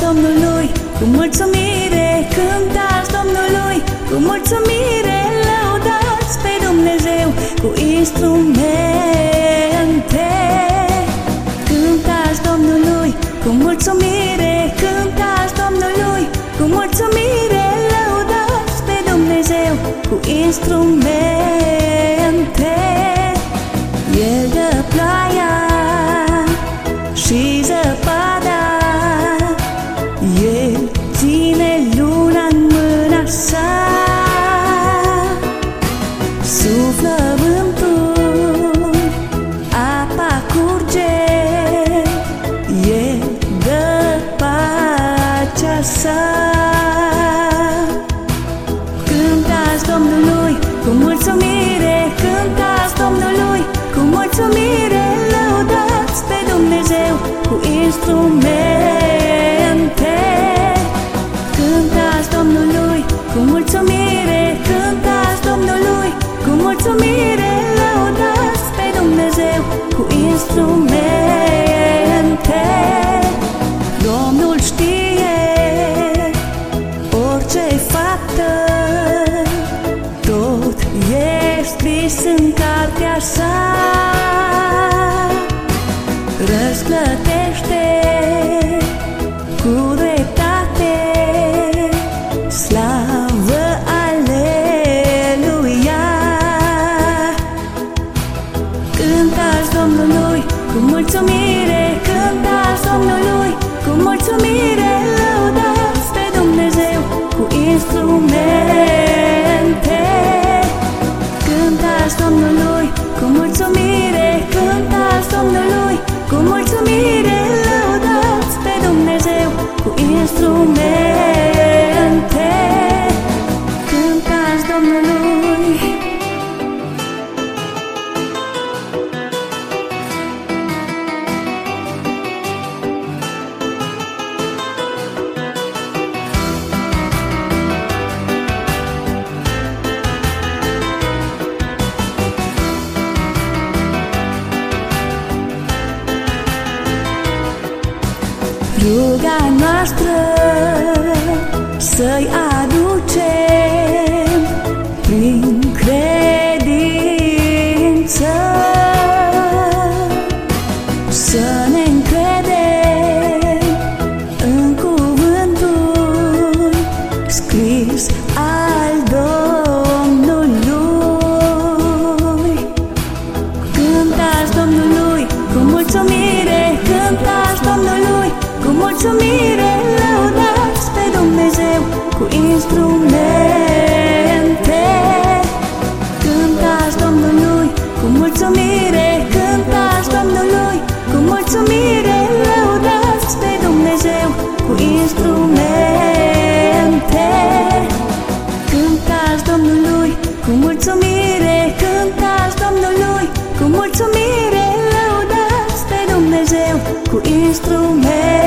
Domnului cu mulțumire, cântați Domnului cu mulțumire, lăudați pe Dumnezeu cu instrumente. Cântați Domnului cu mulțumire, cântați Domnului cu mulțumire, lăudați pe Dumnezeu cu instrumente. El dă ploaia și zăpada, El ține luna în mâna sa. Suflă vântul, apa curge, El dă pacea sa. Cântați Domnului cu mulțumire, cântați Domnului cu mulțumire, lăudați pe Dumnezeu cu instrumente. Cântați Domnului cu mulțumire, cântați Domnului cu mulțumire, lăudați pe Dumnezeu cu instrumente. Domnul știe orice faptă, tot e scris în cartea sa. Răsplătește cu dreptate, slavă, aleluia. Cântați Domnului cu mulțumire, cântați Domnului cu mulțumire, lăudați pe Dumnezeu cu instrumente. Cântați Domnului cu mulțumire, cântați Domnului cu mulțumire, lăudați pe Dumnezeu cu instrumente. Cântați Domnului. Ruga noastră să-i aducem prin credință, să ne încredem în cuvântul scris al Domnului. Cântați Domnului cu mulțumire, cântați Domnului cu mulțumire, lăudați pe Dumnezeu cu instrumente. Cântați Domnului cu mulțumire, cântați Domnului cu mulțumire, lăudați pe Dumnezeu cu instrumente. Cântați Domnului cu mulțumire, cântați Domnului cu mulțumire, lăudați pe Dumnezeu cu instrumente.